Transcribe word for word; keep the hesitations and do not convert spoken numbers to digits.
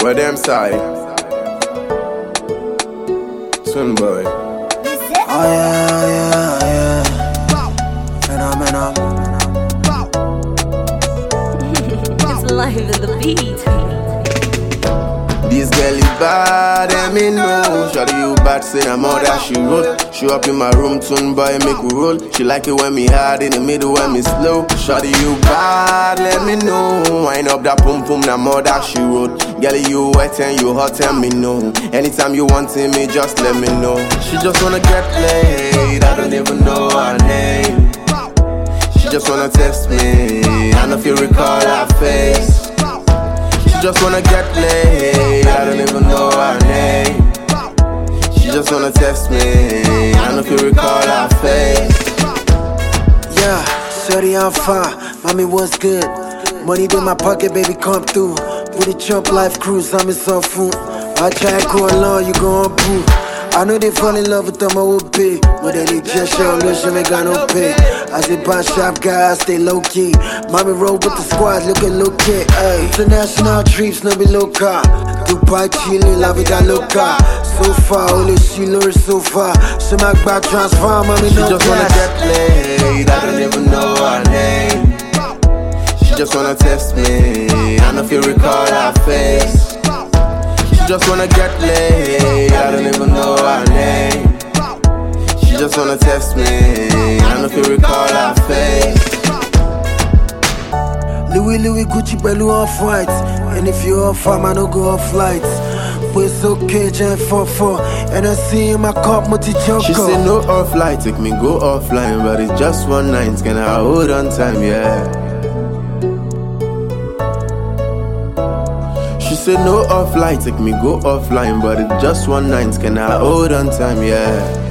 Where them side? Swim boy. Oh yeah, yeah, yeah. Phenomenal. It's live in the beat. This girl is bad, and me know. Shawty you bad, say I'm all that she wrote. Show up in my room, tune boy, make we roll. She like it when me hard, in the middle when me slow. Shawty you bad, let me know. Wind up that pum pum, now more that she wrote. Girl you wet and you hot and me know. Anytime you want me, just let me know. She just wanna get laid, I don't even know her name. She just wanna test me, I don't know if you recall her face. She just wanna get laid, I don't even know her name. She just wanna test me, I don't know if you recall her face. Yeah, shorty I'm fine, mommy what's good? Money in my pocket, baby come through. With a chump life cruise, I'm in some food. I try to go along, you gon' prove. I know they fall in love with them, I will pay. But then they just show no shit, ain't got no pay. I say buy shop guy, I stay low key. Mommy roll with the squad, looking low key. Ay. International trips, no be local. Dubai, Chile, la vida loca. So far, all this she learned so far. She make back transfer, mommy She no just wanna get laid, I don't even know her name. She just wanna test me, I don't know if you recall her face. She just wanna get laid, I don't even know her name. She just wanna test me, I don't know if you recall her face. Louis Louis Gucci Bellu on fight. And if you off farm, I don't go on flights. But it's okay, Jen four four. And I see in my cup, multi choco. She said no offline, take me go offline. But it's just one night, can I hold on time, yeah. She said no offline, take me go offline. But it's just one night, can I hold on time, yeah.